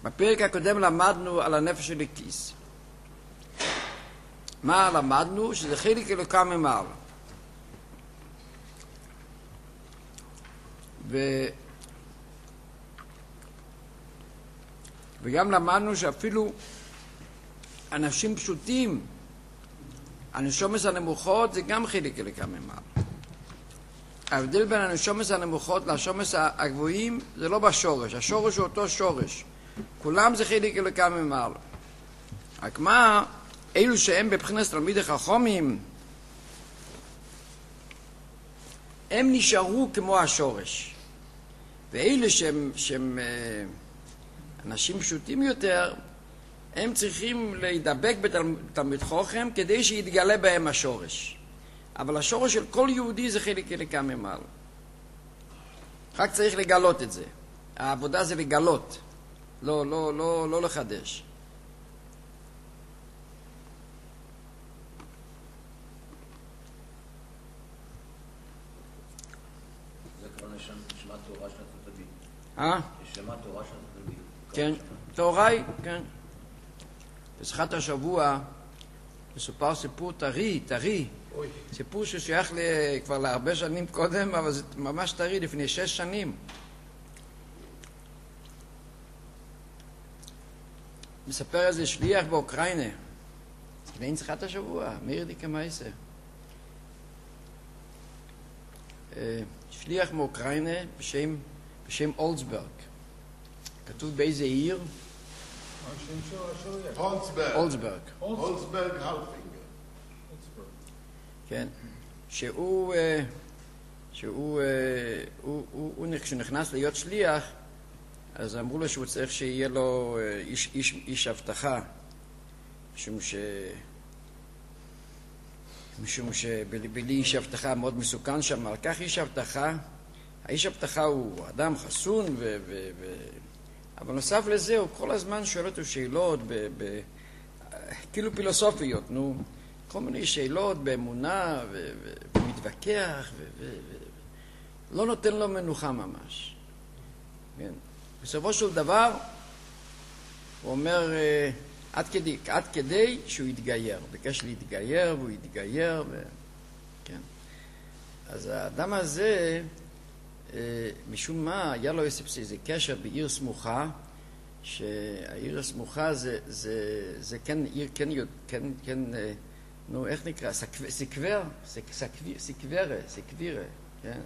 בפרק הקודם למדנו על הנפש של הכיס. מה למדנו? שזה חלק אלוקה ממעלה. וגם למדנו שאפילו אנשים פשוטים, הנשומות הנמוכות זה גם חלק אלוקה ממעלה. ההבדל בין הנשומות הנמוכות לשומות הגבוהים זה לא בשורש, השורש הוא אותו שורש. כולם זה חלק אלוקה ממעלה. רק מה, אלו שהם בבחינת תלמידי חכמים, הם נשארו כמו השורש. ואלה שהם אנשים פשוטים יותר, הם צריכים להידבק בתלמיד חכם כדי שיתגלה בהם השורש. אבל השורש של כל יהודי זה חלק אלוקה ממעלה. רק צריך לגלות את זה. העבודה זה לגלות, לא לחדש. זה כבר נשמת תורה של התלמיד. נשמת תורה של התלמיד. כן, תורה, כן. בשיחת השבוע מסופר סיפור טרי. סיפור ששייך כבר להרבה שנים קודם, אבל זה ממש טרי, לפני 6 שנים. מספר איזה שליח באוקראינה. לפני שיחת השבוע, מאיר דיקה מייסה. שליח מאוקראינה בשם אולדסברג. כתוב באיזה עיר? אולדסברג. אולדסברג הלפינגר. כן. שהוא כשנכנס להיות שליח, אז אמרו לו שהוא צריך שיהיה לו איש הבטחה, משום שבלי איש הבטחה מאוד מסוכן שם. על כך איש הבטחה, האיש הבטחה הוא אדם חסון, אבל נוסף לזה הוא כל הזמן שואל אותו שאלות כאילו פילוסופיות, כל מיני שאלות באמונה ומתווכח לא נותן לו מנוחה ממש. כן. בסופו של דבר הוא אומר עד כדי שהוא יתגייר, ביקש להתגייר והוא יתגייר כן. אז האדם הזה משום מה היה לו איזה קשר בעיר סמוכה, שהעיר הסמוכה זה כן עיר, כן נו, איך נקרא? סקווירה, כן?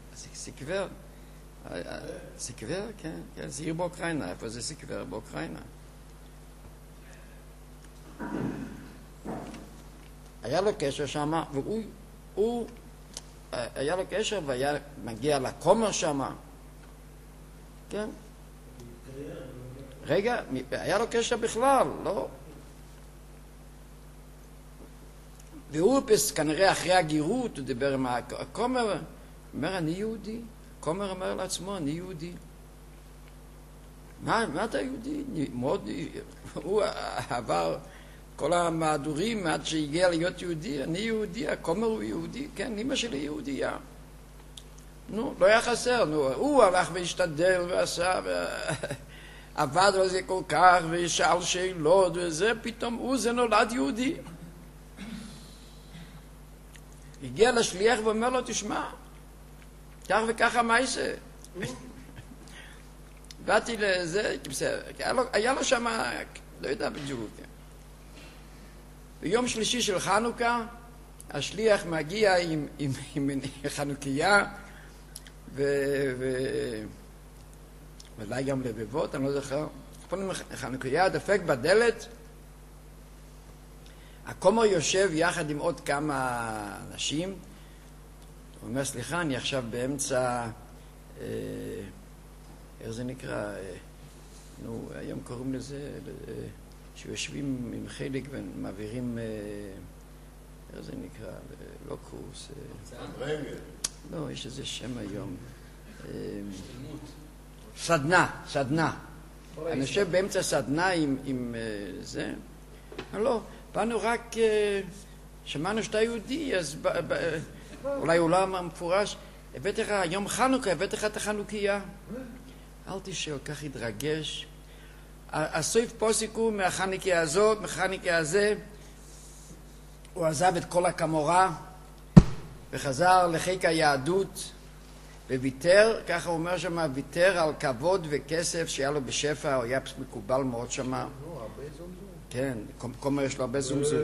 סקווירה, כן, זה עיר באוקראינה. איפה זה סקווירה? באוקראינה. היה לו קשר שם, והוא היה לו קשר והיה מגיע לכומר שם, כן? רגע, היה לו קשר בכלל, לא? והוא כנראה אחרי הגירות, הוא דיבר עם הכומר, אומר, אני יהודי. הכומר אומר לעצמו, אני יהודי. מה אתה יהודי? מאוד, הוא עבר כל המהדורים עד שהגיע להיות יהודי. אני יהודי, הכומר הוא יהודי, כן, אמא שלי יהודייה. נו, לא היה חסר, הוא הלך והשתדל ועשה, עבד על זה כל כך, ושאל שאלות וזה, פתאום זה נולד יהודי. הגיע לשליח ואומר לו, תשמע, כך וככה מה יעשה? באתי לזה, היה לו שם, לא יודע בדיוק. ביום שלישי של חנוכה, השליח מגיע עם חנוכיה, ואולי גם לבבות, אני לא זוכר. חנוכיה דופק בדלת, הכומר יושב יחד עם עוד כמה אנשים, הוא אומר, סליחה, אני עכשיו באמצע, איך זה נקרא? היום קוראים לזה, שיושבים עם חלק ומעבירים, איך זה נקרא? לא קורס. לא, יש איזה שם היום. סדנה. אני יושב באמצע סדנה עם זה. לא, באנו רק, שמענו שאתה יהודי, אז אולי הוא לא אמר מפורש, הבאתי לך יום חנוכה, הבאתי לך את החנוכיה. אל תשאל, כך התרגש. הסוף פוסק הוא מהחניקה הזאת, מהחניקה הזה, הוא עזב את כל הכמורה וחזר לחיק היהדות וויתר, ככה הוא אומר שם, ויתר על כבוד וכסף שהיה לו בשפע, הוא היה מקובל מאוד שם. הרבה זומזום. כן, כומר יש לו הרבה זומזום.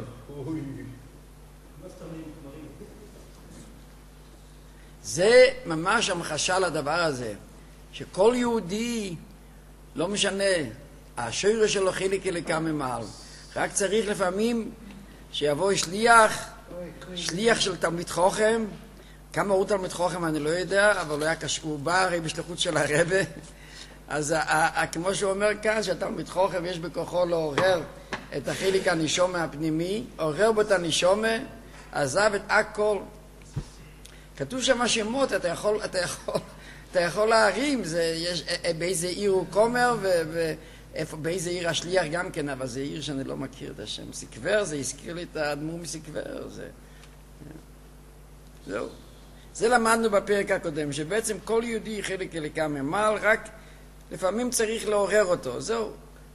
זה ממש המחשה לדבר הזה, שכל יהודי, לא משנה, השורש שלו חיליק אליקה ממעל, רק צריך לפעמים שיבוא שליח של תלמיד חוכם, כמה הוא תלמיד חוכם אני לא יודע, אבל הוא בא הרי בשליחות של הרבה, אז כמו שהוא אומר כאן, שהתלמיד חוכם יש בכוחו לעורר את החיליק הנשום הפנימי, עורר בו את הנשום, עזב את הכל. כתוב שם שמות, אתה יכול להרים, באיזה עיר הוא כומר ובאיזה עיר השליח גם כן, אבל זה עיר שאני לא מכיר את השם. סיקבר, זה הזכיר לי את האדמו"ר מסיקבר. זהו. זה למדנו בפרק הקודם, שבעצם כל יהודי חלק אליקה ממעל, רק לפעמים צריך לעורר אותו. זהו.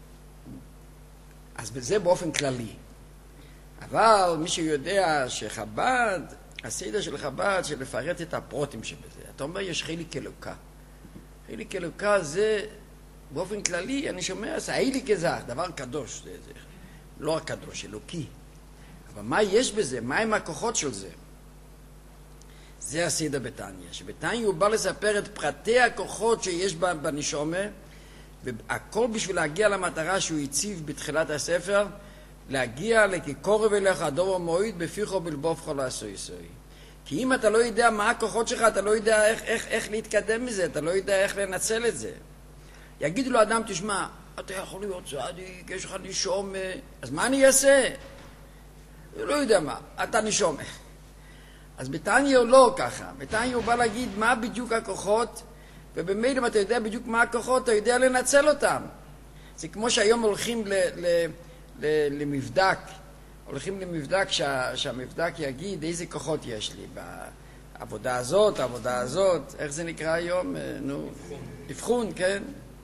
אז זה באופן כללי. אבל מי שיודע שחב"ד, הסדר של חב"ד, של לפרט את הפרוטים שבזה. אתה אומר, יש חיליק אלוקה. חיליק אלוקה זה, באופן כללי, אני שומע, זה חיליק זה דבר קדוש. זה לא רק קדוש, אלוקי. אבל מה יש בזה? מה הם הכוחות של זה? זה הסדר בתניא. שבתניא הוא בא לספר את פרטי הכוחות שיש בנשומה, והכל בשביל להגיע למטרה שהוא הציב בתחילת הספר, להגיע לקורב אליך הדור המועיד בפיחו בלבובך לא עשוי סוי. כי אם אתה לא יודע מה הכוחות שלך, אתה לא יודע איך להתקדם מזה, אתה לא יודע איך לנצל את זה. יגידו לו אדם, תשמע, אתה יכול להיות צדיק, יש לך נשום, אז מה אני אעשה? הוא לא יודע מה, אתה נשום. אז בתניא הוא לא ככה, בתניא הוא בא להגיד מה בדיוק הכוחות, ובמילא אם אתה יודע בדיוק מה הכוחות, אתה יודע לנצל אותם. זה כמו שהיום הולכים למבדק, שהמבדק יגיד איזה כוחות יש לי בעבודה הזאת, העבודה הזאת, איך זה נקרא היום? נו, אבחון, כן?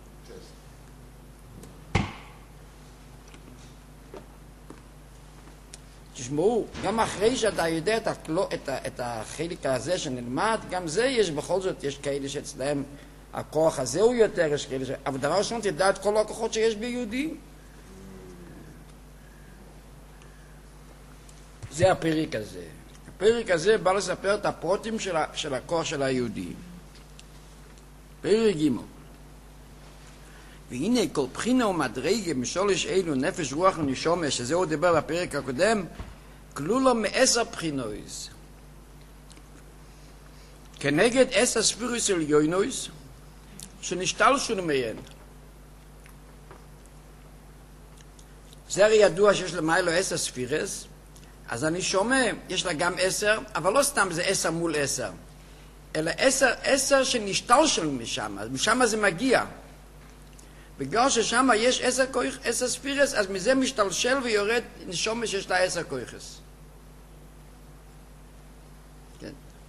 תשמעו, גם אחרי שאתה יודע את החלק הזה שנלמד, גם זה יש, בכל זאת יש כאלה שאצלהם הכוח הזה הוא יותר, יש כאלה אבל דבר ראשון תדע את כל הכוחות שיש ביהודים. זה הפרק הזה. הפרק הזה בא לספר את הפרוטים של הכוח של היהודי. פרק ג' והנה כל בחינה ומדרגה משולש אלו נפש רוח ונשמה, שזה הוא דיבר בפרק הקודם, כלולה מ10 בחינויס. כנגד 10 ספירוס עליונוס שנשתלשו מהן. זה הרי ידוע שיש למיילו 10 ספירס, אז אני שומע, יש לה גם 10, אבל לא סתם זה 10 מול 10, אלא 10 שנשתלשו משם זה מגיע. בגלל ששם יש 10 ספירס, אז מזה משתלשל ויורד נשמה שיש לה 10 כויכס. כן.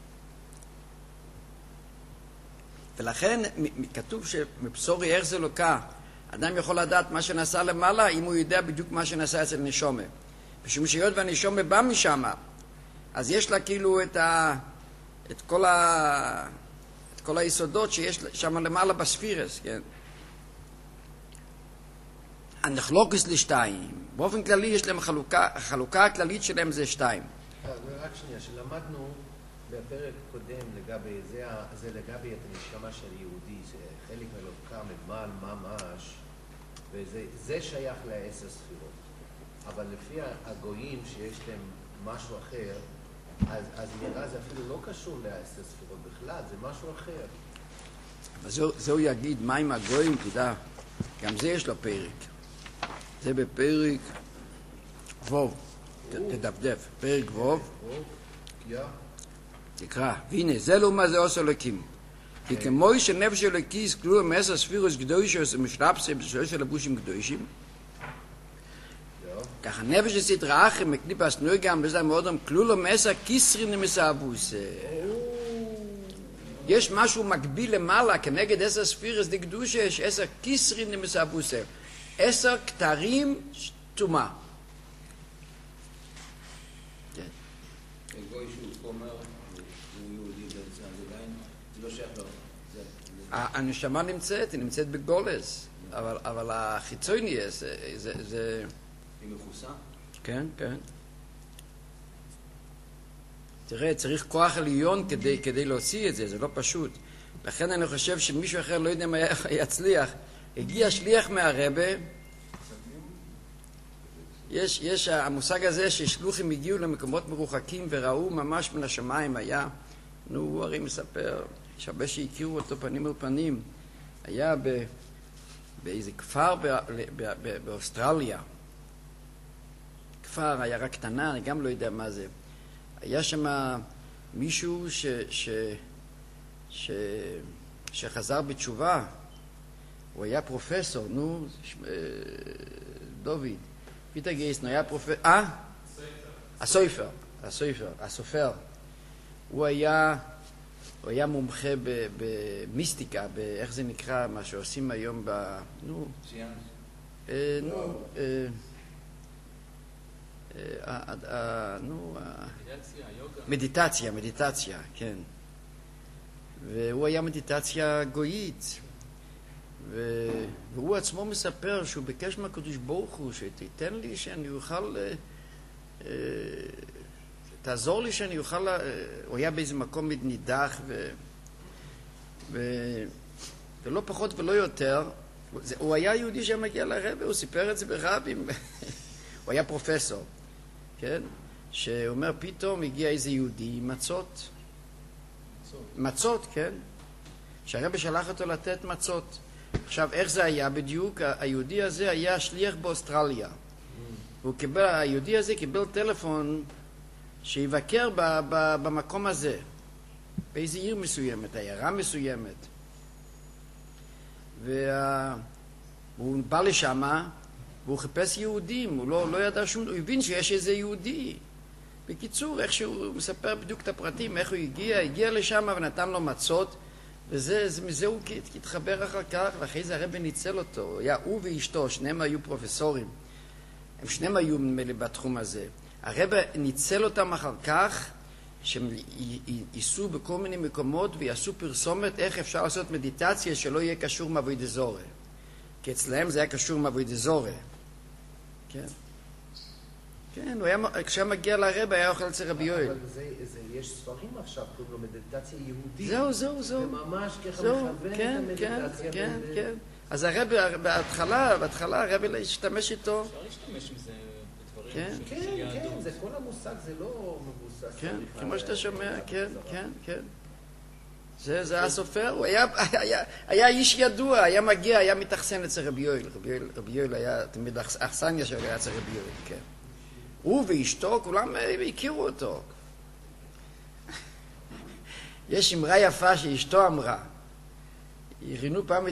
ולכן כתוב שמבשורי איך זה לוקה, אדם יכול לדעת מה שנעשה למעלה, אם הוא יודע בדיוק מה שנעשה אצל נשמה. משום שהיות והנשמה בא משם, אז יש לה כאילו את כל היסודות שיש שם למעלה בספירס, כן? הנחלוקס לשתיים. באופן כללי יש להם החלוקה הכללית שלהם זה 2. רק שנייה, שלמדנו בפרק קודם לגבי זה לגבי את הנשמה של יהודי, שחלק אלוקה ממעל ממש, וזה שייך ל10 ספירות. אבל לפי הגויים שיש להם משהו אחר, אז נראה זה אפילו לא קשור ל10 ספירות בכלל, זה משהו אחר. אבל זהו יגיד, מה עם הגויים, תדע, גם זה יש לו פרק. זה בפרק ווב, תדפדף, פרק ווב, תקרא, והנה, זה לא מה זה עושה אלוקים. כי כמו שנפש אלוקיס כלול מ10 ספירוס קדושות ומשלבסים של לבושים קדושים, ככה נפש הסדרה אחרי מקליפס נויגם בזה מאוד כלול מ10 כיסרין מסעבוס. יש משהו מקביל למעלה כנגד 10 ספירוס דקדושה, יש 10 כיסרין מסעבוס. 10 כתרים טומאה. גוי שהוא כומר, הוא יהודי בעצם, זה עדיין, זה לא שייך לו. הנשמה נמצאת, היא נמצאת בגולס, אבל החיצוני זה... היא מכוסה? כן, כן. תראה, צריך כוח עליון כדי להוציא את זה, זה לא פשוט. לכן אני חושב שמישהו אחר לא יודע מה יצליח. הגיע שליח מהרבה, יש המושג הזה ששלוחים הגיעו למקומות מרוחקים וראו ממש מן השמיים היה, הוא הרי מספר, יש הרבה שהכירו אותו פנים אל פנים, היה באיזה כפר באוסטרליה, כפר, עיירה קטנה, אני גם לא יודע מה זה, היה שם מישהו שחזר בתשובה, הוא היה פרופסור, דוד, פיטר גייסנו, היה פרופסור, הסופר. הוא היה מומחה במיסטיקה, איך זה נקרא, מה שעושים היום מדיטציה, כן. והוא היה מדיטציה גויית. והוא עצמו מספר שהוא ביקש מהקדוש ברוך הוא שתיתן לי שאני אוכל, תעזור לי שאני אוכל, הוא היה באיזה מקום נידח ולא פחות ולא יותר, הוא היה יהודי שמגיע לרבי, הוא סיפר את זה ברבים, הוא היה פרופסור, כן? שאומר פתאום הגיע איזה יהודי עם מצות, כן? שהרבי שלח אותו לתת מצות. עכשיו, איך זה היה בדיוק? היהודי הזה היה שליח באוסטרליה. היהודי הזה קיבל טלפון שיבקר במקום הזה, באיזו עיר מסוימת, עיירה מסוימת. והוא בא לשם, והוא חיפש יהודים, הוא לא ידע הוא הבין שיש איזה יהודי. בקיצור, איך שהוא מספר בדיוק את הפרטים, איך הוא הגיע לשם ונתן לו מצות, ומזה הוא התחבר אחר כך, ואחרי זה הרבי ניצל אותו. הוא ואשתו, שניהם היו פרופסורים. הם שניהם היו בתחום הזה. הרבי ניצל אותם אחר כך, שהם ייסעו בכל מיני מקומות ויעשו פרסומת איך אפשר לעשות מדיטציה שלא יהיה קשור מעבודת זרה. כי אצלהם זה היה קשור מעבודת זרה. כן. כן, כשהיה מגיע לרבי היה אוכל אצל רבי יואל. אבל יש ספרים עכשיו, קוראים לו מדיטציה יהודית. זהו. וממש ככה מכוון את המדיטציה. כן. אז הרבי, בהתחלה הרבי השתמש איתו. אפשר להשתמש עם זה בדברים של יהדות. כן, זה כל המושג, זה לא מבוסס. כן, כמו שאתה שומע, כן. זה הסופר, הוא היה איש ידוע, היה מגיע, היה מתאכסן אצל רבי יואל. רבי יואל היה תמיד אכסניה שלו, היה אצל רבי יואל, כן. הוא ואשתו, כולם הכירו אותו. יש אמרה יפה שאשתו אמרה. ראינו פעם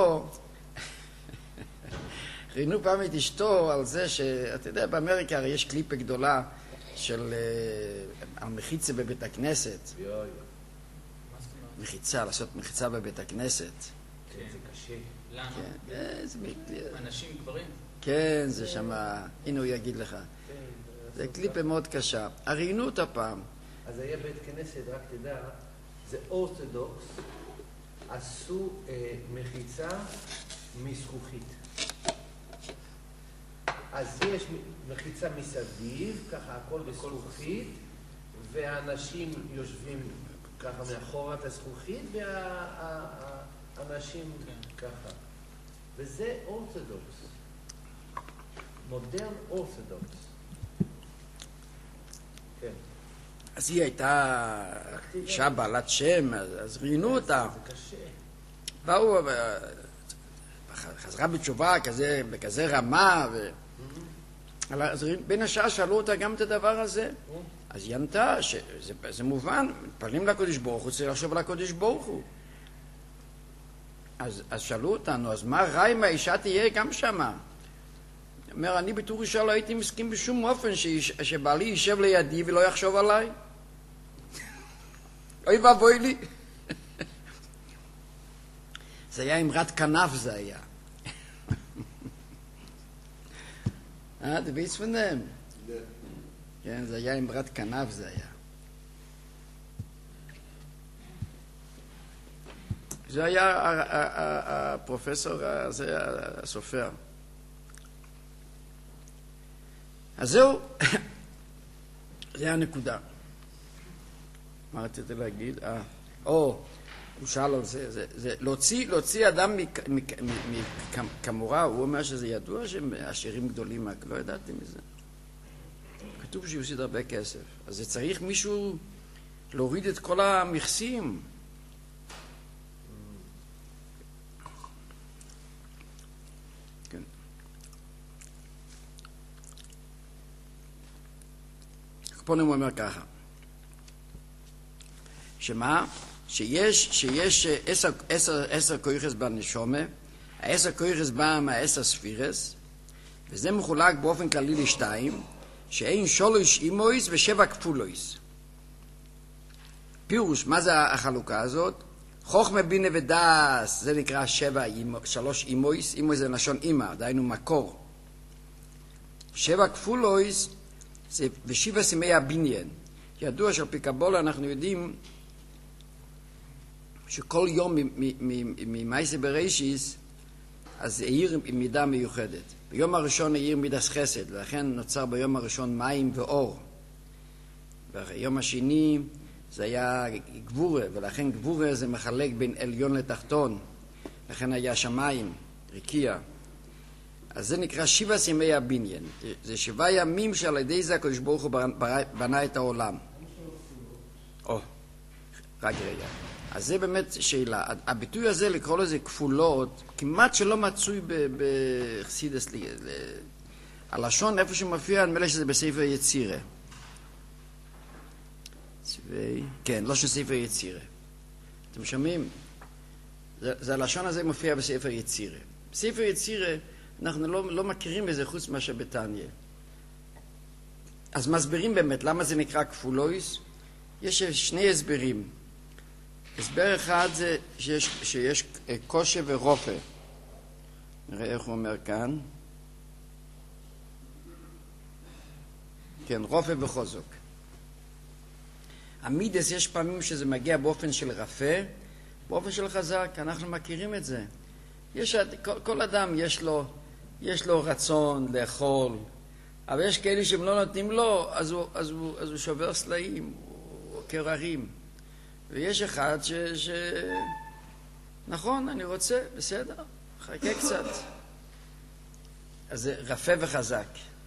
את אשתו על זה שאתה יודע, באמריקה הרי יש קליפה גדולה של המחיצה בבית הכנסת. לעשות מחיצה בבית הכנסת. כן, זה קשה. למה? אנשים גברים? כן, זה שמה, הנה הוא יגיד לך. זה קליפה מאוד קשה. ראינו אותה פעם. אז היה בית כנסת, רק תדע, זה אורתודוקס, עשו מחיצה מזכוכית. אז יש מחיצה מסביב, ככה הכל בזכוכית, והאנשים יושבים ככה מאחורת הזכוכית, והאנשים ככה. וזה אורתודוקס. מודרן אורתודוקס. כן. אז היא הייתה אישה בעלת שם, אז ראינו אותה. זה קשה. באו, חזרה בתשובה בכזה רמה, אז בין השאר שאלו אותה גם את הדבר הזה. אז היא ענתה שזה מובן, מתפללים לקדוש ברוך הוא, צריך לחשוב על הקדוש ברוך הוא. אז שאלו אותנו, אז מה רע אם האישה תהיה גם שמה? אומר, אני בתור אישה לא הייתי מסכים בשום אופן שבעלי יישב לידי ולא יחשוב עליי. אוי ואבוי לי. זה היה אמרת כנף, זה היה. אתה weiß von dem? כן, זה היה אמרת כנף זה היה. זה היה הפרופסור הזה, הסופר. אז זהו, זה הנקודה. מה רציתי להגיד? הוא שאל על זה. להוציא אדם מכמורה, הוא אומר שזה ידוע שהם עשירים גדולים, לא ידעתי מזה. כתוב שהוא יוסיד הרבה כסף. אז זה צריך מישהו להוריד את כל המכסים. כן. פה הוא אומר ככה. שמה? שיש 10 כויחס בנשומה, 10 כויחס בא מה10 ספירס, וזה מחולק באופן כללי לשתיים, שאין 3 אימויס ו7 כפולויס. פירוש, מה זה החלוקה הזאת? חוכמה בינה ודס, זה נקרא 3 אימויס, אימויס זה לשון אימא, דהיינו מקור. 7 כפולויס זה ו7 סימי הבניין. ידוע שעל פי קבולה אנחנו יודעים שכל יום ממייסה בראשיס אז העיר מידה מיוחדת. ביום הראשון העיר מידס חסד, ולכן נוצר ביום הראשון מים ואור. ביום השני זה היה גבורה, ולכן גבורה זה מחלק בין עליון לתחתון. לכן היה שמיים, רקיע. אז זה נקרא 7 ימי הבניין. זה 7 ימים שעל ידי זה הקדוש ברוך הוא בנה את העולם. רק רגע. אז זה באמת שאלה. הביטוי הזה, לקרוא לזה כפולות, כמעט שלא מצוי בחסידס. הלשון, איפה שמופיע, נדמה לי שזה בספר יצירה. כן, לא של ספר יצירה. אתם שומעים? זה הלשון הזה מופיע בספר יצירה. בספר יצירה, אנחנו לא מכירים בזה חוץ מאשר בתניא. אז מסבירים באמת למה זה נקרא כפולויס. יש 2 הסברים. הסבר אחד זה שיש קושי ורופא. נראה איך הוא אומר כאן. כן, רופא וחוזק. המידס יש פעמים שזה מגיע באופן של רפא, באופן של חזק, אנחנו מכירים את זה. כל אדם יש לו רצון לאכול, אבל יש כאלה שהם לא נותנים לו, אז הוא שובר סלעים, הוא קררים. ויש אחד נכון, אני רוצה, בסדר, חכה קצת. אז זה רפא וחזק.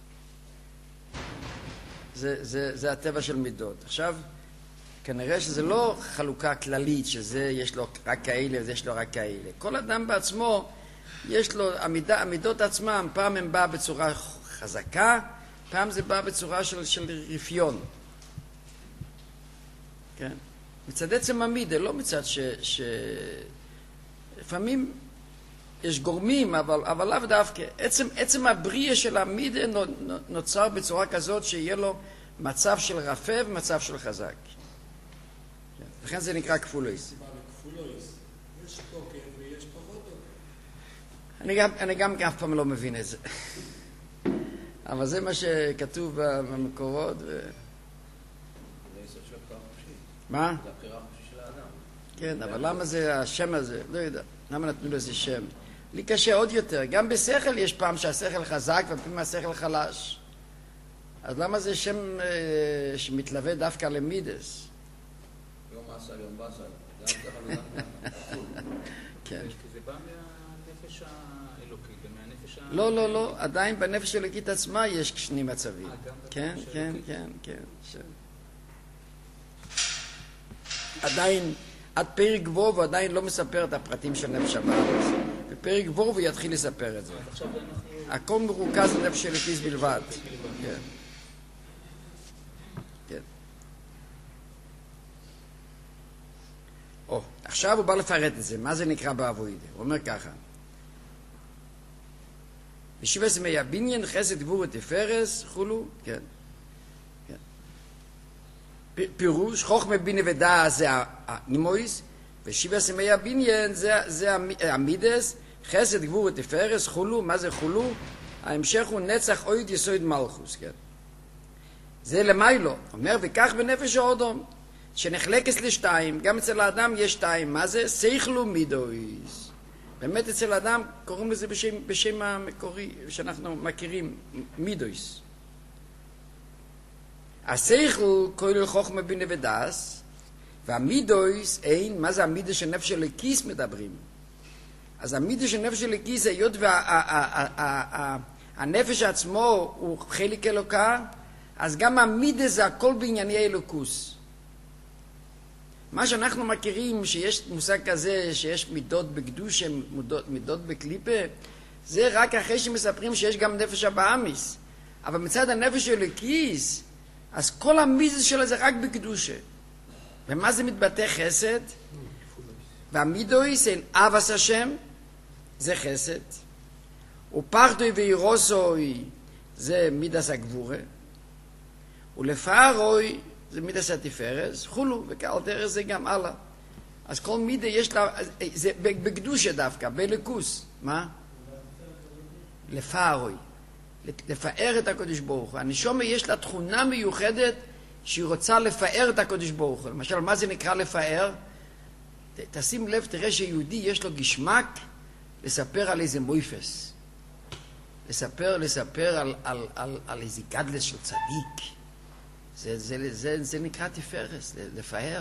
זה הטבע של מידות. עכשיו, כנראה שזה לא חלוקה כללית, שזה יש לו רק כאלה וזה יש לו רק כאלה. כל אדם בעצמו, יש לו, המידות עצמם, פעם הם באה בצורה חזקה, פעם זה בא בצורה של רפיון. כן? מצד עצם המידה, לא מצד לפעמים יש גורמים, אבל לאו דווקא. עצם הבריאה של המידה נוצר בצורה כזאת שיהיה לו מצב של רפא ומצב של חזק. לכן זה נקרא כפולויס. יש תוקף ויש פחות תוקף. אני גם אף פעם לא מבין את זה. אבל זה מה שכתוב במקורות. זה יסוד של הבחירה החופשית. מה? זה הבחירה החופשית של האדם. כן, אבל למה זה השם הזה? לא יודע. למה נתנו לזה שם? לי קשה עוד יותר. גם בשכל יש פעם שהשכל חזק ופעמים השכל חלש. אז למה זה שם שמתלווה דווקא למידס? יום אסל, יום באסל. גם ככה וגם כן. כי זה בא מהנפש האלוקית ומהנפש לא. עדיין בנפש האלוקית עצמה יש 2 מצבים. כן. עדיין, עד פרק וו עדיין לא מספר את הפרטים של נפש הבאלס. בפרק וו הוא יתחיל לספר את זה. הכל מרוכז לנפש האלוקית בלבד. כן. עכשיו הוא בא לפרט את זה. מה זה נקרא בעבודה? הוא אומר ככה. ב7 ימי הבניין, חסד גבור ותפארת, חולו, כן. פירוש, חוכמה בינה ודעת זה האימויס, ב7 ימי הבניין זה המידס, חסד גבור ותפארת, חולו, מה זה חולו? ההמשך הוא נצח אויד יסוד מלכוס, כן. זה למיילו, אומר וכך בנפש האודום, שנחלקת לשתיים, גם אצל האדם יש שתיים, מה זה? שכל מידויס. באמת אצל האדם קוראים לזה בשם המקורי שאנחנו מכירים, מידויס. השכל כולל חוכמה בינה ודס, והמידויס אין, מה זה המידה של נפש אלוקיס מדברים? אז המידה של נפש אלוקיס, היות והנפש עצמו הוא חלק אלוקה, אז גם המידה זה הכל בענייני אלוקוס. מה שאנחנו מכירים, שיש מושג כזה, שיש מידות בקדושה, מידות בקליפה, זה רק אחרי שמספרים שיש גם נפש הבאמיס. אבל מצד הנפש אלוקיס, אז כל המידה שלו זה רק בקדושה. ומה זה מתבטא חסד? והמידויס אין אבס השם, זה חסד. ופחדוי ואירוסוי, זה מידס הגבורה. ולפארוי, זה מידס התפארס, חולו, וכאל דרך זה גם הלאה. אז כל מידה יש לה, זה בקדושה דווקא, בליקוס. מה? לפארוי. לפאר את הקדוש ברוך הוא. הנשמה יש לה תכונה מיוחדת שהיא רוצה לפאר את הקדוש ברוך הוא. למשל, מה זה נקרא לפאר? תשים לב, תראה שיהודי יש לו גשמק לספר על איזה מויפס. לספר על איזה גדלס של צדיק. זה נקרא תפארס, לפאר.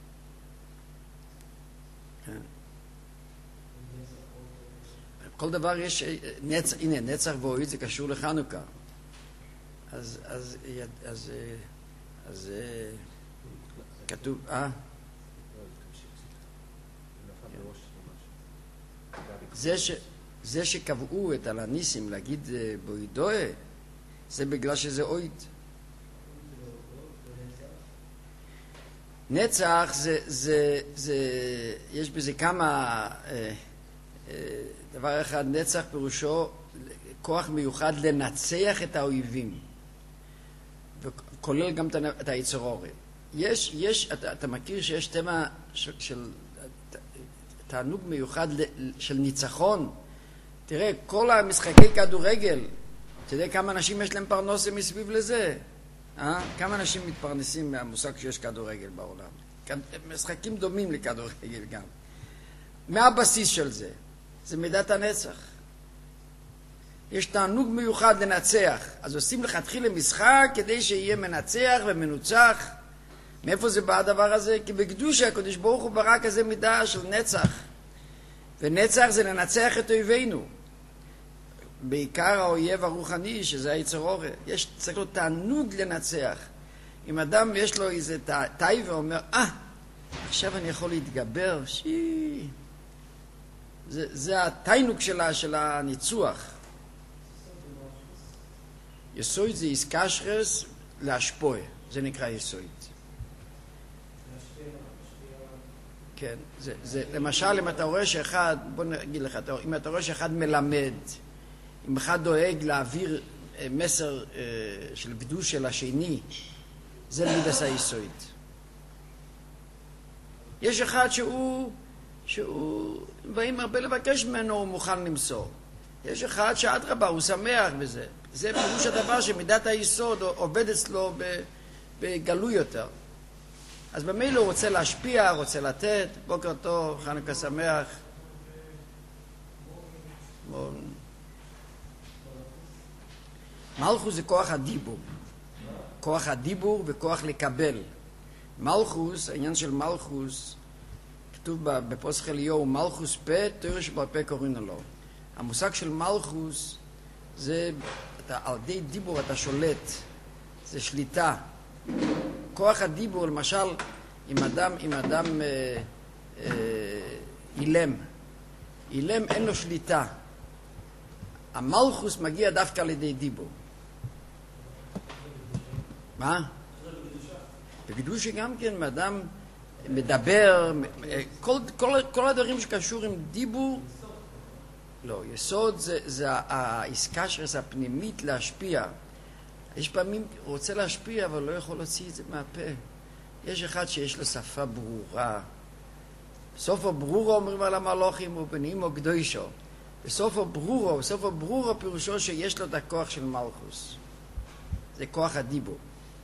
כל דבר יש, הנה, נצח ואוהד זה קשור לחנוכה. אז כתוב, זה שקבעו את הניסים להגיד בוידוה, זה בגלל שזה אוהד. נצח יש בזה כמה, דבר אחד, נצח פירושו כוח מיוחד לנצח את האויבים, וכולל גם את היצר אורי. אתה מכיר שיש תמה של תענוג מיוחד של ניצחון. תראה, כל המשחקי כדורגל, אתה יודע כמה אנשים יש להם פרנסה מסביב לזה? כמה אנשים מתפרנסים מהמושג שיש כדורגל בעולם? משחקים דומים לכדורגל גם. מה הבסיס של זה? זה מידת הנצח. יש תענוג מיוחד לנצח. אז עושים לכתחילה משחק כדי שיהיה מנצח ומנוצח. מאיפה זה בא הדבר הזה? כי בקדושה הקדוש ברוך הוא ברא כזה מידה של נצח. ונצח זה לנצח את אויבינו. בעיקר האויב הרוחני, שזה היצר אורי. צריך לו תענוג לנצח. אם אדם יש לו איזה תאי ואומר, עכשיו אני יכול להתגבר, זה התיינוק של הניצוח. יסוד זה איסקשרס להשפוע. זה נקרא יסוד. כן, זה למשל אם אתה רואה שאחד, בוא נגיד לך, אם אתה רואה שאחד מלמד, אם אחד דואג להעביר מסר של קדוש של השני, זה מידס היסוד. יש אחד שהוא באים הרבה לבקש ממנו, הוא מוכן למסור. יש אחד שאדרבה, הוא שמח בזה. זה פירוש הדבר שמידת היסוד עובד אצלו בגלוי יותר. אז במילא הוא רוצה להשפיע, רוצה לתת. בוקר טוב, חנוכה שמח. מלכוס זה כוח הדיבור. כוח הדיבור וכוח לקבל. מלכוס, העניין של מלכוס, כתוב בפוסח אליהו, מלכוס פה, תורה שבעל פה קוראים לו. המושג של מלכוס זה, על ידי דיבור אתה שולט, זה שליטה. כוח הדיבור, למשל, אם אדם אילם אין לו שליטה. המלכוס מגיע דווקא על ידי דיבור. מה? בקדושה גם כן, אדם מדבר, כל הדברים שקשור עם דיבור, לא, יסוד זה האיסקשרס הפנימית להשפיע. יש פעמים רוצה להשפיע, אבל לא יכול להוציא את זה מהפה. יש אחד שיש לו שפה ברורה. סוף הברורה אומרים על המלוכים, ובנימו קדושו. בסופו ברורו פירושו שיש לו את הכוח של מלכוס. זה כוח הדיבור.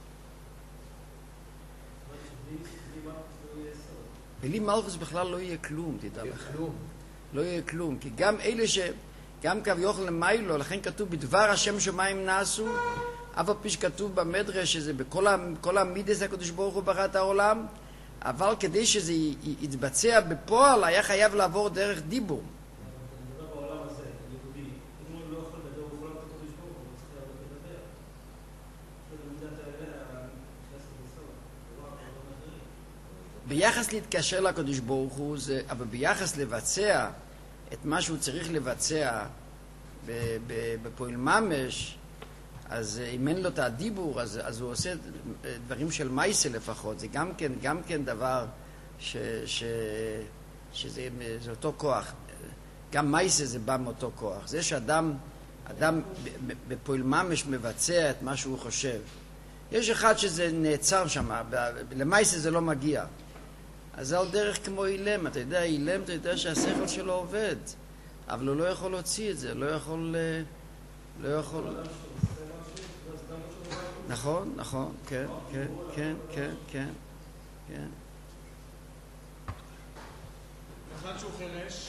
בלי מלכוס בכלל לא יהיה כלום, תדע לך. לא יהיה כלום, כי גם אלה גם כביכול למיילו, לכן כתוב בדבר השם שמיים נעשו, אף על פי שכתוב במדרש שזה בכל המידס הקדוש ברוך הוא ברא את העולם, אבל כדי שזה יתבצע בפועל היה חייב לעבור דרך דיבור. ביחס להתקשר לקדוש ברוך הוא, אבל ביחס לבצע את מה שהוא צריך לבצע בפועל ממש, אז אם אין לו את הדיבור, אז הוא עושה דברים של מייסה לפחות. זה גם כן דבר שזה אותו כוח. גם מייסה זה בא מאותו כוח. זה שאדם בפועל ממש מבצע את מה שהוא חושב. יש אחד שזה נעצר שם, למייסה זה לא מגיע. אז זה על דרך כמו אילם. אתה יודע שהשכל שלו עובד, אבל הוא לא יכול להוציא את זה, לא יכול... נכון, כן. אחד שהוא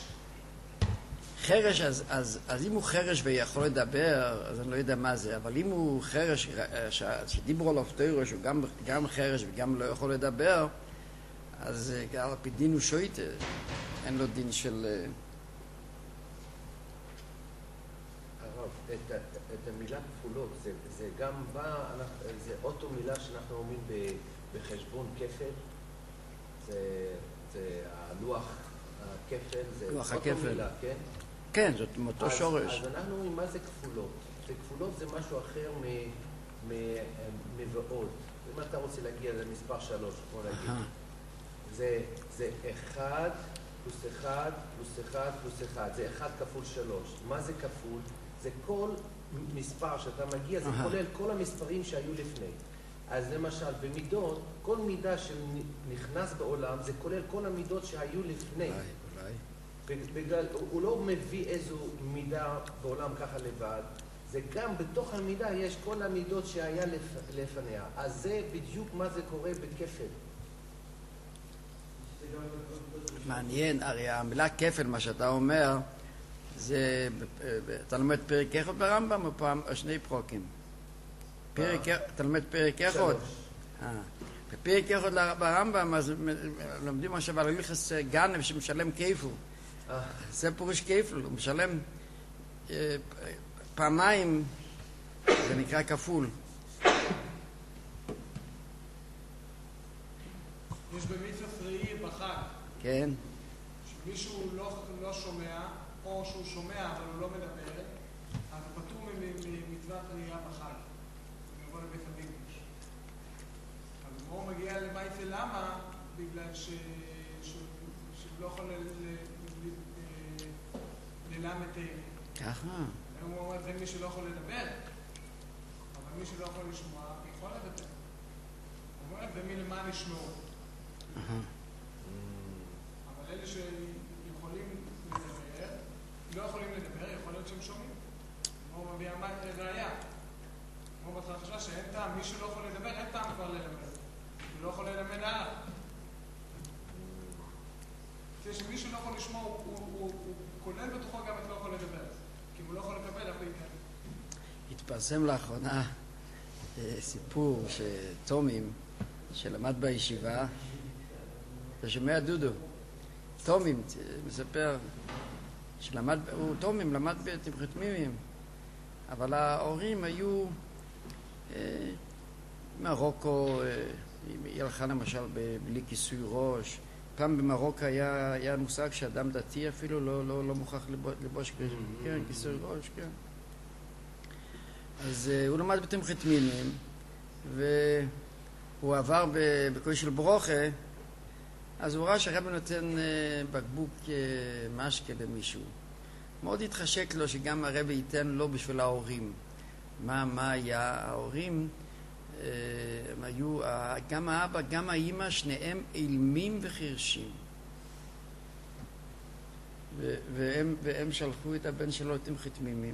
חרש, אז אם הוא חרש ויכול לדבר, אז אני לא יודע מה זה, אבל אם הוא חרש, שדיברו עליו תוירו, שהוא גם חרש וגם לא יכול לדבר, אז על פי דין הוא שויטה, אין לו דין של... הרב, את המילה כפולות, זה גם בא, זה אותו מילה שאנחנו אומרים בחשבון כפל, זה הלוח הכפל, זה אותו מילה, כן? כן, זאת מאותו שורש. אז אנחנו אומרים, מה זה כפולות? כפולות זה משהו אחר מבעוד. אם אתה רוצה להגיע למספר 3, כמו להגיד. זה 1 פלוס 1 פלוס 1 פלוס 1. זה 1 כפול 3. מה זה כפול? זה כל מספר שאתה מגיע, זה כולל כל המספרים שהיו לפני. אז למשל, במידות, כל מידה שנכנס בעולם, זה כולל כל המידות שהיו לפני. בגלל, הוא לא מביא איזו מידה בעולם ככה לבד, זה גם בתוך המידה יש כל המידות שהיה לפניה. אז זה בדיוק מה זה קורה בכפל. מעניין, הרי המילה כפל, מה שאתה אומר, זה, אתה לומד פרק אחד ברמב"ם או פעם, או שני פרוקים? אתה לומד פרק אחד? בפרק אחד ברמב"ם, אז לומדים עכשיו על הלכס גנב שמשלם כפל. זה פירוש כפל, הוא משלם פעמיים, זה נקרא כפול. יש במצוות ראי בחג. כן. שמישהו לא שומע, או שהוא שומע אבל הוא לא מדבר, אז הוא פטור ממצוות ראייה בחג. הוא יבוא לבית המקדש. אבל הוא מגיע לבית למה? בגלל שהוא לא יכול ללמד תהילים. ככה. הוא אומר, זה מי שלא יכול לדבר, אבל מי שלא יכול לשמוע, יכול לדבר. הוא אומר, זה מי למען ישמעו. אבל אלה שיכולים לדבר, לא יכולים לדבר, יכול להיות שהם שומעים. הוא מביא ראייה. הוא מתחיל חשבה שאין טעם, מי שלא יכול לדבר, אין טעם כבר ללמד. הוא לא יכול ללמד הלאה. שמי שלא יכול לשמוע, הוא כולל בתוכו גם את לא יכול לדבר. כי הוא לא יכול לקבל, איך הוא ייתן. התפרסם לאחרונה סיפור שתומים, שלמד בישיבה, אתה שומע דודו? תומים, מספר, תומים למד בתמחת מימים, אבל ההורים היו מרוקו, היא הלכה למשל בלי כיסוי ראש, פעם במרוקו היה מושג שאדם דתי אפילו לא מוכרח לבוש כיסוי ראש, כן. אז הוא למד בתמחת מימים, והוא עבר בקוי של ברוכה, אז הוא ראה שהרבי נותן בקבוק משקה למישהו. מאוד התחשק לו שגם הרבי ייתן לו בשביל ההורים. מה היה? ההורים, הם היו, גם האבא, גם האמא, שניהם אילמים וחרשים. והם שלחו את הבן שלו לתמחי תמימים.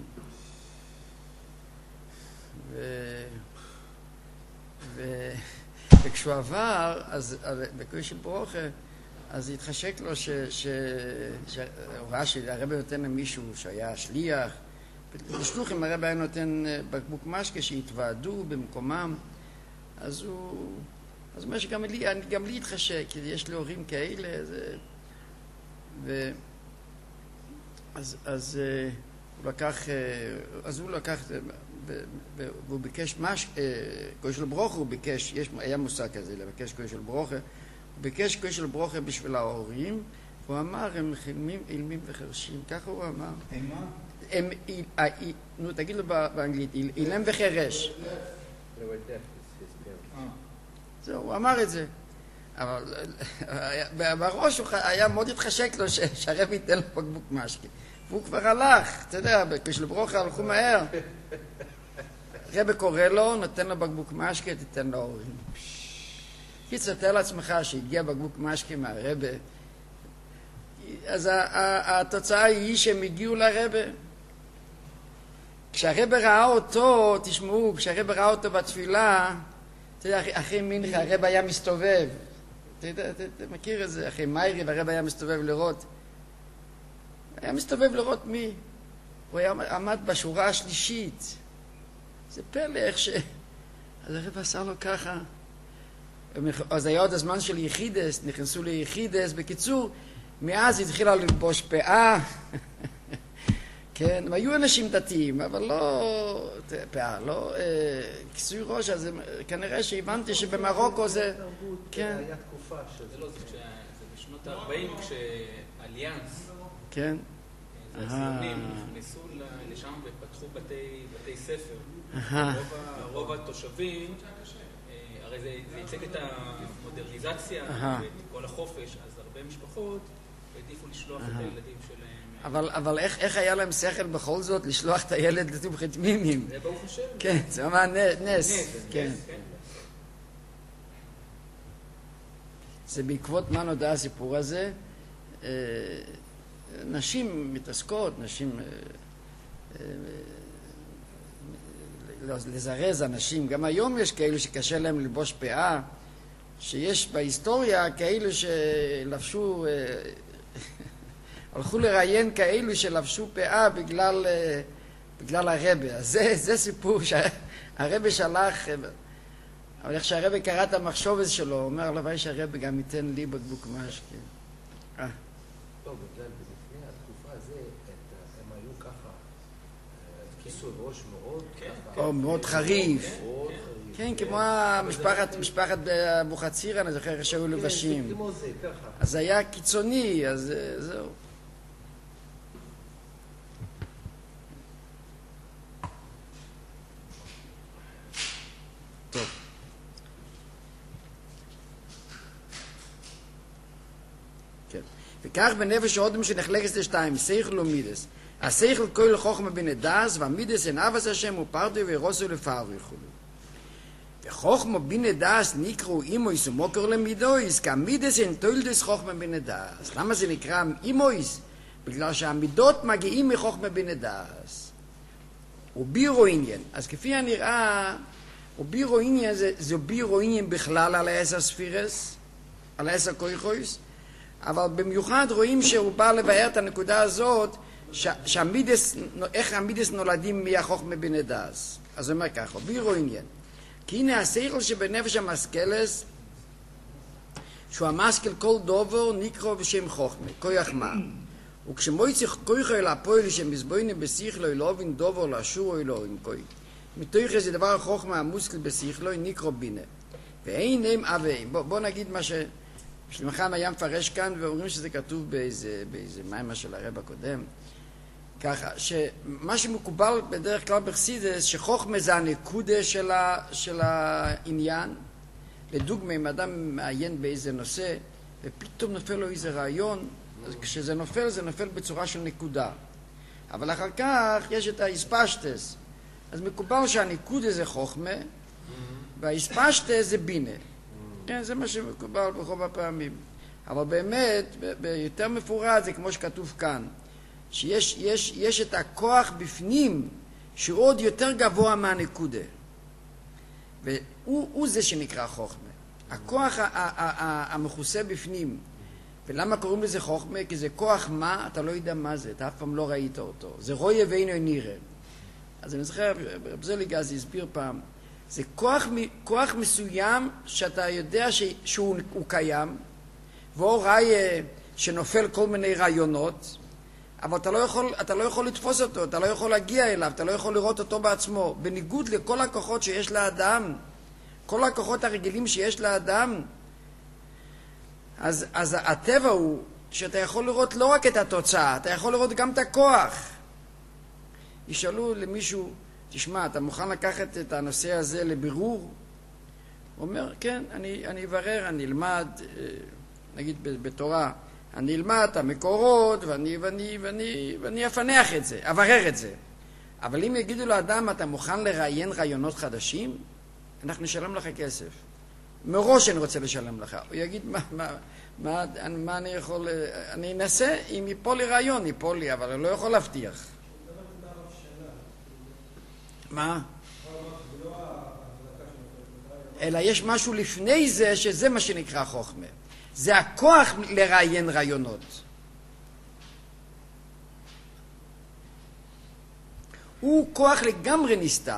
וכשהוא עבר, אז בקודש ברוכה, אז התחשק לו שהוא ראה שהרבא נותן למישהו שהיה שליח. בשלוחים הרבא היה נותן בקבוק משקה שהתוועדו במקומם. אז הוא אומר שגם לי התחשק, כי יש לי הורים כאלה. אז הוא לקח, והוא ביקש קודש לברוכה, הוא ביקש, היה מושג כזה, לבקש קודש לברוכה, הוא ביקש קודש לברוכה בשביל ההורים, הוא אמר, הם אילמים וחרשים, ככה הוא אמר. הם מה? נו, תגיד לו באנגלית, אילם וחרש. זהו, הוא אמר את זה. אבל בראש הוא היה מאוד התחשק לו שהרב ייתן לו בקבוק משקה. והוא כבר הלך, אתה יודע, בשביל ברוכה הלכו מהר. רב קורא לו, נותן לו בקבוק משקה, תיתן לו הורים. קיצר, תאר לעצמך שהגיע בקבוק משקה מהרבא, אז התוצאה היא שהם הגיעו לרבא. כשהרבא ראה אותו, תשמעו, כשהרבא ראה אותו בתפילה, אתה יודע, אחרי מנחה, הרבא היה מסתובב. אתה מכיר את זה, אחרי מיירי, והרבא היה מסתובב לראות. היה מסתובב לראות מי. הוא עמד בשורה השלישית. זה פלא איך ש... אז הרב עשה לו ככה. אז היה עוד הזמן של יחידס, נכנסו ליחידס. בקיצור, מאז התחילה ללבוש פאה. כן, הם היו אנשים דתיים, אבל לא... פאה, לא... כיסוי ראש, אז כנראה שהבנתי שבמרוקו זה... כן. היה תקופה שזה... זה לא, זה בשנות ה-40 כשאליאנס... כן. הציונים נכנסו לשם ופתחו בתי ספר. רוב התושבים, הרי זה ייצג את המודרניזציה ואת כל החופש, אז הרבה משפחות העדיפו לשלוח את הילדים שלהם. אבל איך היה להם שכל בכל זאת לשלוח את הילד לתמחי תמימים? זה ברוך השם. כן, זה ממש נס. כן. זה בעקבות מה נודע הסיפור הזה. נשים מתעסקות, נשים לזרז אנשים. גם היום יש כאלו שקשה להם ללבוש פאה, שיש בהיסטוריה כאלו שלבשו, הלכו לראיין כאלו שלבשו פאה בגלל הרבא. אז זה סיפור שהרבא שלח, אבל איך שהרבא קרא את המחשבת שלו, הוא אומר לוואי שהרבא גם ייתן לי בקבוק משקה. טוב, בגלל לפני התקופה הזאת, הם היו ככה, כיסוי ראש מאוד ככה. מאוד חריף. כן, כמו משפחת אבוחצירא, אני זוכר איך שהיו לבשים. כמו זה, ככה. אז היה קיצוני, אז זהו. טוב. כן. וכך בנפש האודם שנחלקת לשתיים, שכל ומידס. השכל כל חוכמה בנדס, והמידס אין אבס השם ופרדו ורוסו לפארו יכולו. וחוכמה בנדס נקראו אימויס ומוקר למידויס, כי המידס אין תולדס חוכמה בנדס. למה זה נקרא אימויס? בגלל שהמידות מגיעים מחוכמה בנדס. ובירו עניין. אז כפי הנראה, ובירו עניין זה בירו עניין בכלל על העשר ספירס, על העשר כויכויס, אבל במיוחד רואים שהוא בא לבאר את הנקודה הזאת, איך המידס נולדים מהחוכמה בנדס. אז הוא אומר ככה, בירו עניין. כי הנה השכל שבנפש המשכלס, שהוא המשכל כל דובר נקרא בשם חוכמה, כוח מה. וכשמויצח כוחו אל הפועל שמזבוינים בשכלו אלוהבין דובר לאשור אלוהים כוי. מתוך איזה דבר חוכמה המושכל בשכלו נקרא בינה. ואין הם אבאים. בוא נגיד מה ששלמחם היה מפרש כאן, ואומרים שזה כתוב באיזה מיימר של הרב הקודם. ככה, שמה שמקובל בדרך כלל בחסידות, שחוכמה זה הנקודה של העניין. לדוגמה, אם אדם מעיין באיזה נושא, ופתאום נופל לו איזה רעיון, אז כשזה נופל, זה נופל בצורה של נקודה. אבל אחר כך יש את האספשטס. אז מקובל שהנקודה זה חוכמה, והאספשטס זה בינה. כן, זה מה שמקובל בכל הפעמים. אבל באמת, ביותר מפורט זה כמו שכתוב כאן, שיש את הכוח בפנים שהוא עוד יותר גבוה מהנקודה. והוא זה שנקרא חוכמה. הכוח המכוסה בפנים. ולמה קוראים לזה חוכמה? כי זה כוח מה? אתה לא יודע מה זה, אתה אף פעם לא ראית אותו. זה רואה ואינו נראה. אז אני זוכר, רב זליגז הסביר פעם, זה כוח מסוים שאתה יודע שהוא קיים, והוא ראי שנופל כל מיני רעיונות, אבל אתה לא יכול לתפוס אותו, אתה לא יכול להגיע אליו, אתה לא יכול לראות אותו בעצמו. בניגוד לכל הכוחות שיש לאדם, כל הכוחות הרגילים שיש לאדם, אז הטבע הוא שאתה יכול לראות לא רק את התוצאה, אתה יכול לראות גם את הכוח. ישאלו למישהו, תשמע, אתה מוכן לקחת את הנושא הזה לבירור? הוא אומר, כן, אני אברר, אני אלמד, נגיד בתורה, אני אלמד את המקורות ואני אפנח את זה, אברר את זה. אבל אם יגידו לאדם, אתה מוכן לראיין רעיונות חדשים? אנחנו נשלם לך כסף. מראש אני רוצה לשלם לך. הוא יגיד, מה אני יכול, אני אנסה, אם ייפול לי רעיון, ייפול לי, אבל אני לא יכול להבטיח. מה? אלא יש משהו לפני זה, שזה מה שנקרא חוכמה. זה הכוח לראיין רעיונות. הוא כוח לגמרי נסתר.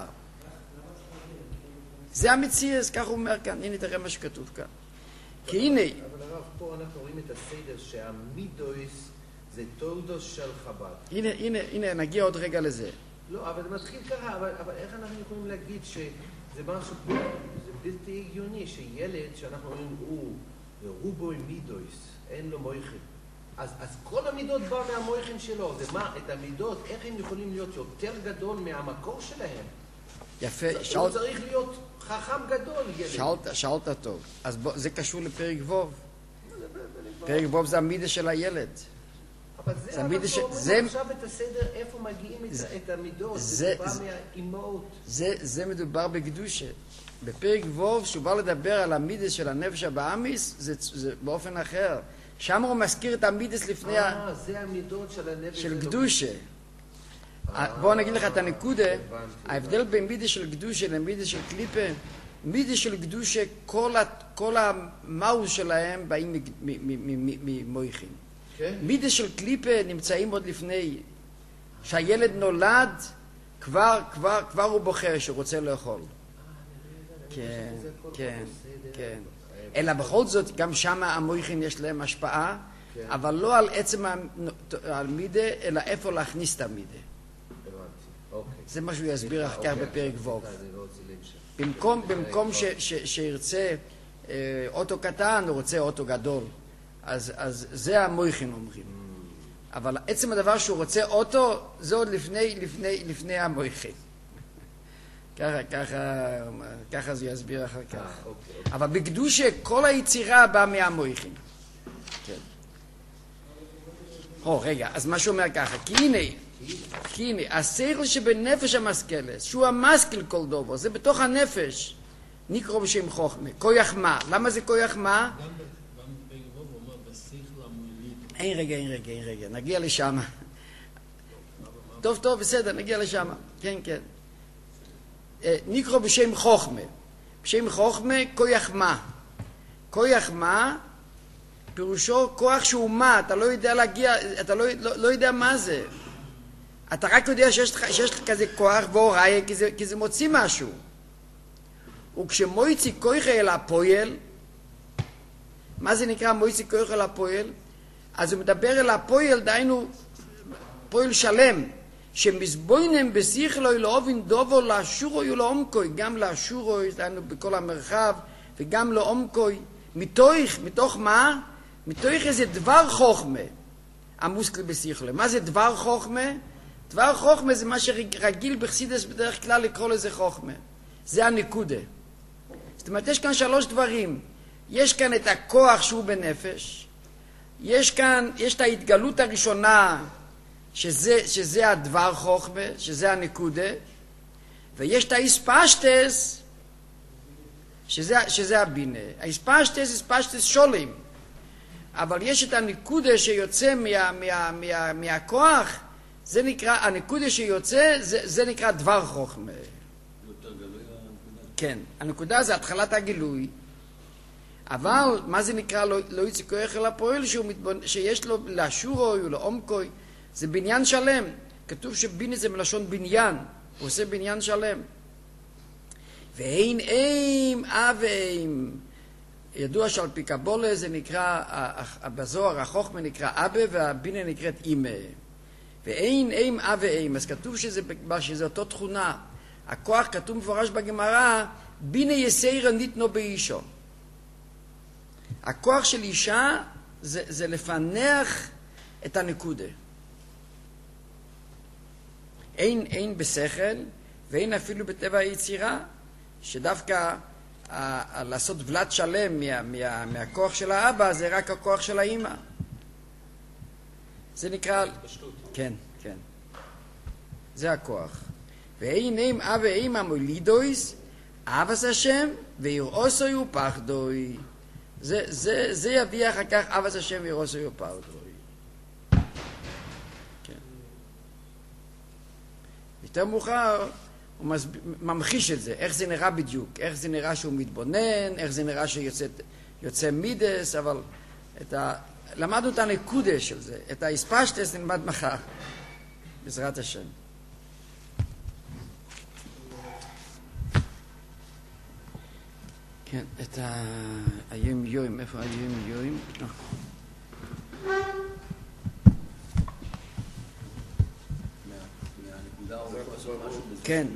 זה המציאות, כך הוא אומר כאן. הנה תראה מה שכתוב כאן. כי הנה... אבל הרב, פה אנחנו רואים את הסדר שהמידויס זה תולדוס של חב"ד. הנה, נגיע עוד רגע לזה. לא, אבל זה מתחיל ככה, אבל איך אנחנו יכולים להגיד שזה משהו, זה בלתי הגיוני, שילד שאנחנו רואים הוא רובוי מידויס, אין לו מויכן. אז כל המידות בא מהמויכן שלו. זה מה, את המידות, איך הם יכולים להיות יותר גדול מהמקור שלהם? יפה, הוא צריך להיות חכם גדול, ילד. שאלת טוב. אז זה קשור לפרק ווב. פרק ווב זה המידה של הילד. אבל זה אנחנו אומרים עכשיו את הסדר, איפה מגיעים את המידות, זה בא מהאימהות. זה מדובר בקדושה. בפרק ווב, שהוא בא לדבר על המידה של הנפש הבאמיס, זה באופן אחר. שם הוא מזכיר את המידס לפני זה המידות של הנפש של קדושה. בואו נגיד לך את הנקודה, ההבדל בין מידה של קדושה למידה של קליפה, מידה של קדושה, כל המאוז שלהם באים ממויכים. מידה של קליפה נמצאים עוד לפני. כשהילד נולד, כבר הוא בוחר שהוא רוצה לאכול. כן, כן, כן. אלא בכל זאת, גם שם המויכים יש להם השפעה, אבל לא על עצם המידה, אלא איפה להכניס את המידה. זה מה שהוא יסביר אחר כך בפרק ווב. במקום שירצה אוטו קטן, הוא רוצה אוטו גדול. אז זה המויכים אומרים. אבל עצם הדבר שהוא רוצה אוטו, זה עוד לפני המויכים. ככה זה יסביר אחר כך. אבל בקדושה כל היצירה באה מהמויכים. כן. רגע, אז מה שאומר ככה, כי הנה, השכל שבנפש המשכלת, שהוא המשכל כל דובר, זה בתוך הנפש, נקרא בשם חוכמה, כוח מה? למה זה כוח מה? גם בגבוב הוא אומר, בשכל המוליד. אין רגע, נגיע לשם. טוב, בסדר, נגיע לשם. כן. נקרא בשם חוכמה. בשם חוכמה, כוח מה? כוח מה? פירושו כוח שהוא מה? אתה לא יודע להגיע, אתה לא יודע מה זה. אתה רק יודע שיש לך כזה כוח והוראי, כי זה מוציא משהו. וכשמויצי כוח אל הפועל, מה זה נקרא מויצי כוח אל הפועל? אז הוא מדבר אל הפועל, דהיינו פועל שלם, שמזבוינם בשכלו לאובין דובו לאשורוי ולעומקוי, גם לאשורוי, דהיינו בכל המרחב, וגם לעומקוי, מתוך מה? מתוך איזה דבר חוכמה, המושכל בשכלו. מה זה דבר חוכמה? דבר חוכמה זה מה שרגיל בחסידות בדרך כלל לקרוא לזה חוכמה. זה הנקודה. זאת אומרת, יש כאן 3 דברים. יש כאן את הכוח שהוא בנפש, יש את ההתגלות הראשונה, שזה הדבר חוכמה, שזה הנקודה, ויש את האספשטס, שזה הבינה. האספשטס שולים. אבל יש את הנקודה שיוצא מהכוח, זה נקרא, הנקודה שיוצא, זה נקרא דבר חוכמה. יותר גלוי הנקודה. כן, הנקודה זה התחלת הגילוי, אבל מה זה נקרא לא יצא כוח אל הפועל, שיש לו לאשורוי ולעומקוי, זה בניין שלם. כתוב שבינה זה מלשון בניין, הוא עושה בניין שלם. ואין איים אבאים, ידוע שעל פי קבולה זה נקרא, בזוהר החוכמה נקרא אבא והבינה נקראת אימא. ואין איים אבאים, אז כתוב שזה אותו תכונה. הכוח כתוב מפורש בגמרא, בינה יסיירה ניתנו באישו. הכוח של אישה זה לפענח את הנקודה. אין בשכל ואין אפילו בטבע היצירה, שדווקא לעשות ולד שלם מהכוח של האבא זה רק הכוח של האמא. זה נקרא... כן, כן. זה הכוח. ואין אבא אמא מולידויס, אבס השם ויראוסוי ופחדוי. זה יביא אחר כך אבס השם ויראוסוי ופחדוי. יותר מאוחר הוא ממחיש את זה, איך זה נראה בדיוק, איך זה נראה שהוא מתבונן, איך זה נראה שיוצא מידס, אבל למדנו את הנקודה של זה, את ההספשטס נלמד מחר, בעזרת השם. כן, את היום יום, איפה היום יום? כן.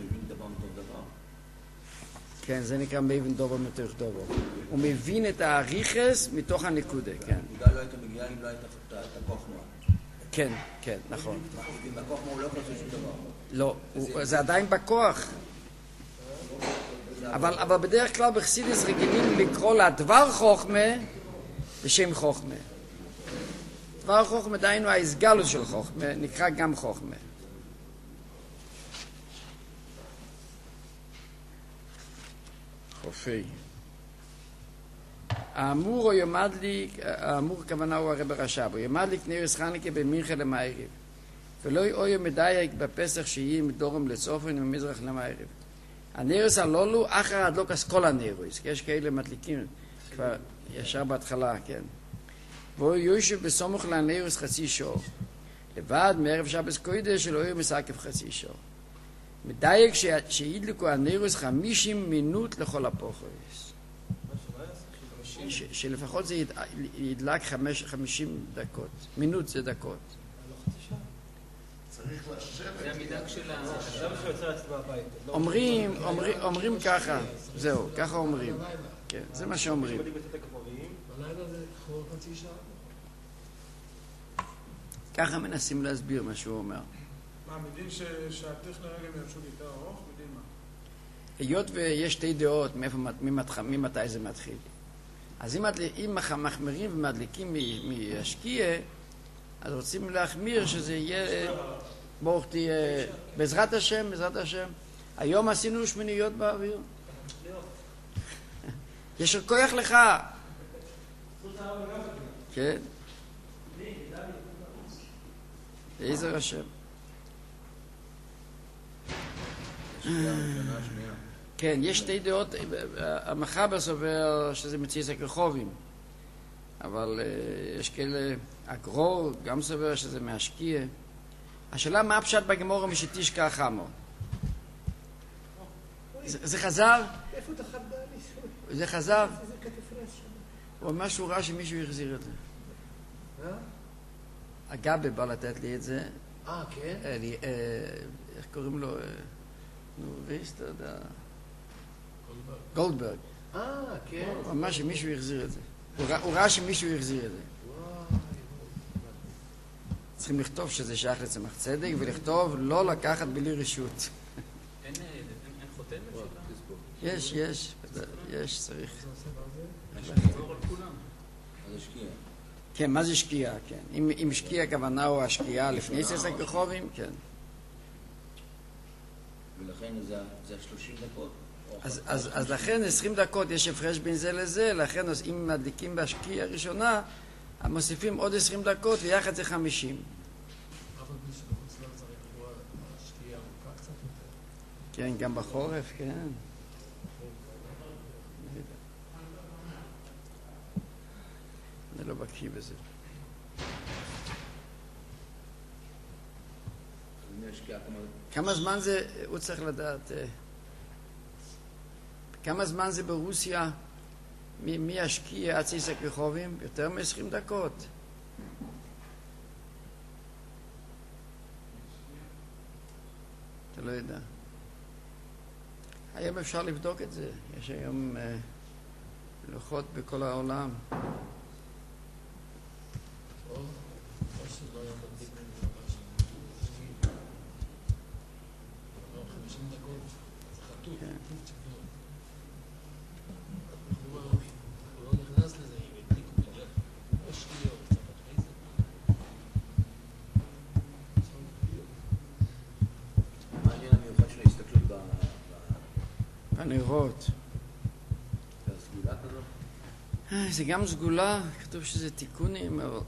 כן, זה נקרא מבין דובר מתוך דובר. הוא מבין את האריכס מתוך הנקודה, כן. הנקודה לא הייתה מגיעה אם לא הייתה את הכוחמה. כן, כן, נכון. אם הכוחמה הוא לא יכול לעשות שום דבר. לא, זה עדיין בכוח. אבל בדרך כלל בחסידות רגילים לקרוא לה דבר חוכמה בשם חוכמה. דבר חוכמה דהיינו ההסגלות של חוכמה, נקרא גם חוכמה. חופי. האמור או ימדליק, האמור כוונה הוא הרב רש"ב, הוא ימדליק נרס חנוכה במנחה למערב, ולא יאויה מדייק בפסח שיהיה מדורם לצופן וממזרח למערב. הנרס הלולו אחר הדלוקס כל הנרוס, כי יש כאלה מדליקים כבר ישר בהתחלה, כן. והוא יושב בסמוך לנרוס חצי שעה, לבד מערב שבס קודש שלא יהיה מסעקף חצי שעה. מדייק שידלקו הנרוס 50 מינוט לכל הפוחס. שלפחות זה ידלק 50 דקות. מינוט זה דקות. צריך לשבת. זה המנהג של אומרים ככה, זהו, ככה אומרים. כן, זה מה שאומרים. בלילה זה חור חצי שעה? ככה מנסים להסביר מה שהוא אומר. מה, מדין שהטכנולוגיה ימשו יותר ארוך? מדין מה? היות ויש שתי דעות ממתי זה מתחיל. אז אם מחמירים ומדליקים מהשקיע, אז רוצים להחמיר שזה יהיה, ברוך תהיה, בעזרת השם, בעזרת השם. היום עשינו שמיניות באוויר. יש כוח לך. כן. בעזר השם. כן, יש שתי דעות, המחבר סובר שזה מציץ הכרחובים, אבל יש כאלה, הגרור גם סובר שזה מהשקיע. השאלה מה הפשט בגמור משתישקע חמו? זה חזר? איפה אתה חד בעליס? זה חזר? זה כתפרס שם. או משהו רע שמישהו יחזיר את זה. הגבה בא לתת לי את זה. כן? איך קוראים לו? נו, ויסט, גולדברג. כן. הוא אמר שמישהו יחזיר את זה. הוא ראה שמישהו יחזיר את זה. צריכים לכתוב שזה שייך לצמח צדק, ולכתוב לא לקחת בלי רשות. אין חותמת שלה? יש, צריך. לעזור על כולם. אז השקיע. כן, מה זה שקיעה? כן. אם שקיעה הכוונה הוא השקיעה לפני ססק רחובים, כן. ולכן זה 30 דקות. אז לכן 20 דקות יש הפרש בין זה לזה, לכן אם מדליקים בהשקיעה הראשונה, מוסיפים עוד 20 דקות ויחד זה 50. אבל מי שבחוץ לארץ צריך לקרוא השתייה ארוכה קצת יותר. כן, גם בחורף, כן. אני לא בקיא בזה. כמה זמן זה, הוא צריך לדעת, כמה זמן זה ברוסיה מי ישקיע עד סיסק רחובים? יותר מ-20 דקות. אתה לא יודע. היום אפשר לבדוק את זה. יש היום לוחות בכל העולם. או שלא היה מדליק ממש. 50 דקות, זה חטוף, חטוף צ'פון. הוא לא נכנס לזה, אם הדליקו בגלל או שניות, קצת אחרי זה. מה העניין המיוחד של ההסתכלות בנרות. בסגולה כזאת? זה גם סגולה, כתוב שזה תיקונים, אבל...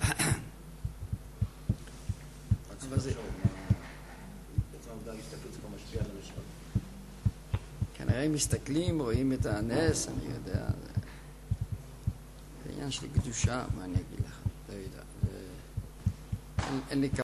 אבל זה... בעצם העובדה ההסתכלות זה כבר משפיע על אנשים. כנראה אם מסתכלים, רואים את הנס, אני יודע. זה עניין של קדושה, מה אני אגיד לך? לא יודע. אין לי